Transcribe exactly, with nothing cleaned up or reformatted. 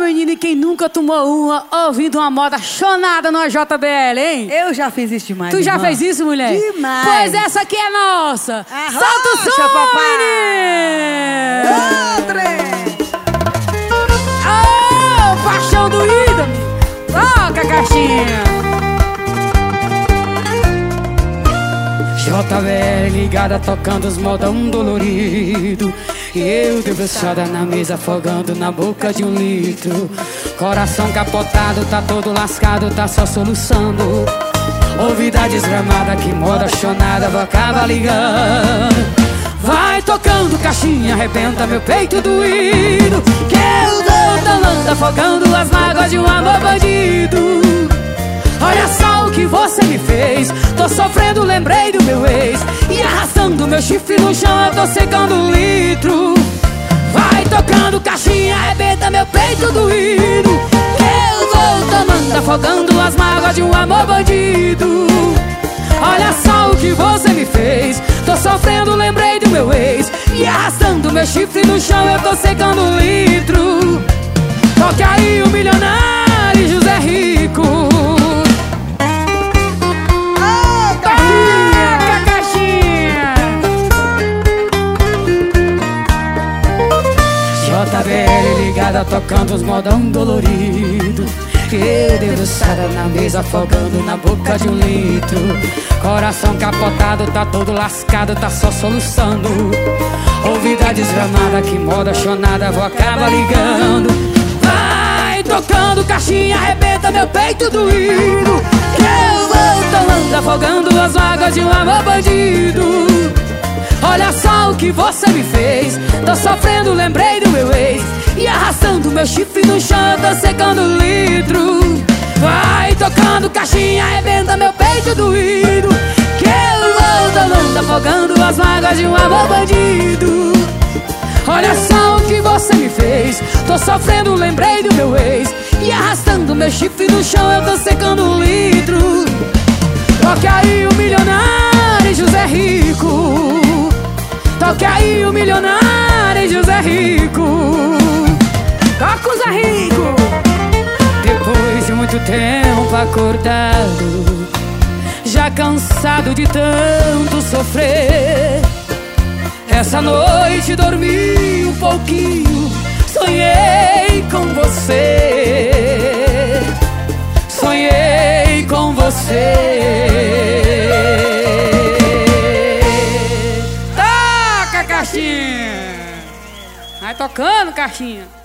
menino, e quem nunca tomou uma ouvindo uma moda chonada no J B L, hein? Eu já fiz isso demais. Tu já irmã. fez isso, mulher? Demais. Pois essa aqui é nossa. Arrocha, Solta o som, papai. menino! Ô, trem. Ô, paixão do ídolo! Toca a caixinha! J B L ligada, tocando os modão dolorido. E eu debruçada na mesa, afogando na boca de um litro. Coração capotado, tá todo lascado, tá só soluçando. Ouvida desgramada, que moda chonada, vou acabar ligando. Vai tocando caixinha, arrebenta meu peito doído. Que eu dou talando, afogando as mágoas de um amor bandido. Olha só o que você me fez. Tô sofrendo, lembrei do meu ex. E arrastando meu chifre no chão, eu tô secando um litro. Vai tocando caixinha, arrebenta meu peito doído. Que eu vou tomando, afogando as mágoas de um amor bandido. Olha só o que você me fez. Tô sofrendo, lembrei do meu ex. E arrastando meu chifre no chão, eu tô secando um litro. Toque aí o milionário José Rico. J B L ligada, tocando os modão dolorido. Eu debruçada na mesa, afogando na boca de um litro. Coração capotado, tá todo lascado, tá só soluçando. Ouvida desgramada, que moda chonada, vou acabar ligando. Vai tocando caixinha, arrebenta meu peito doído. Eu vou tomando, afogando as mágoas de um amor bandido. Olha só o que você me fez. Tô sofrendo, lembrei do meu ex. E arrastando meu chifre no chão, eu tô secando um litro. Vai tocando caixinha, arrebenta meu peito doído. Que eu vou tomando, afogando as mágoas de um amor bandido. Olha só o que você me fez. Tô sofrendo, lembrei do meu ex. E arrastando meu chifre no chão, eu tô secando um litro. Toque aí o milionário José Rico. Toque aí o milionário José Rico. Toca o Zé Rico. Depois de muito tempo acordado, já cansado de tanto sofrer, essa noite dormi um pouquinho, sonhei com você. Sonhei com você. Caixinha, vai tocando, caixinha.